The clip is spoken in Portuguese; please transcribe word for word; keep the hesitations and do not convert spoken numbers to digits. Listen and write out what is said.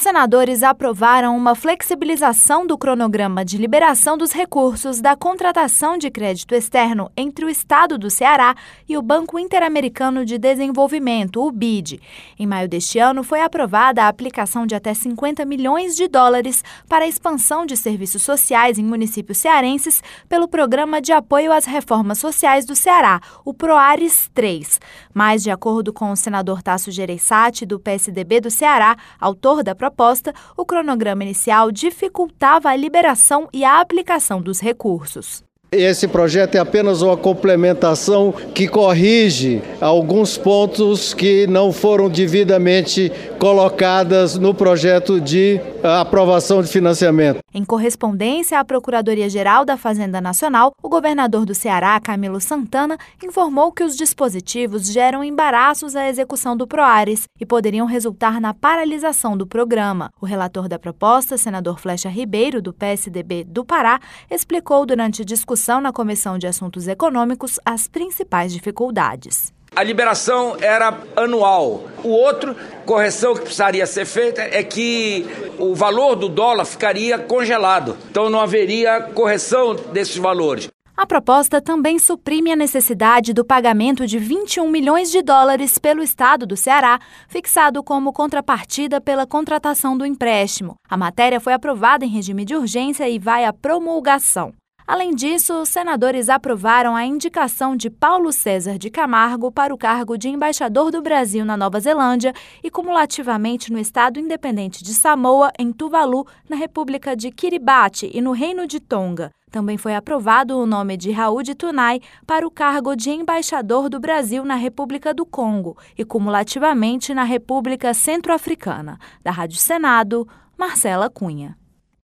senadores aprovaram uma flexibilização do cronograma de liberação dos recursos da contratação de crédito externo entre o Estado do Ceará e o Banco Interamericano de Desenvolvimento, o B I D. Em maio deste ano, foi aprovada a aplicação de até cinquenta milhões de dólares para a expansão de serviços sociais em municípios cearenses pelo Programa de Apoio às Reformas Sociais do Ceará, o PROARES três. Mas, de acordo com o senador Tasso Gereissati, do P S D B do Ceará, autor da proposta, o cronograma inicial dificultava a liberação e a aplicação dos recursos. Esse projeto é apenas uma complementação que corrige alguns pontos que não foram devidamente colocados no projeto de aprovação de financiamento. Em correspondência à Procuradoria-Geral da Fazenda Nacional, o governador do Ceará, Camilo Santana, informou que os dispositivos geram embaraços à execução do PROARES e poderiam resultar na paralisação do programa. O relator da proposta, senador Flecha Ribeiro, do P S D B do Pará, explicou durante discussão na Comissão de Assuntos Econômicos as principais dificuldades. A liberação era anual. O outro, correção que precisaria ser feita é que o valor do dólar ficaria congelado. Então não haveria correção desses valores. A proposta também suprime a necessidade do pagamento de vinte e um milhões de dólares pelo Estado do Ceará, fixado como contrapartida pela contratação do empréstimo. A matéria foi aprovada em regime de urgência e vai à promulgação. Além disso, os senadores aprovaram a indicação de Paulo César de Camargo para o cargo de embaixador do Brasil na Nova Zelândia e cumulativamente no Estado Independente de Samoa, em Tuvalu, na República de Kiribati e no Reino de Tonga. Também foi aprovado o nome de Raul de Tunai para o cargo de embaixador do Brasil na República do Congo e cumulativamente na República Centro-Africana. Da Rádio Senado, Marcela Cunha.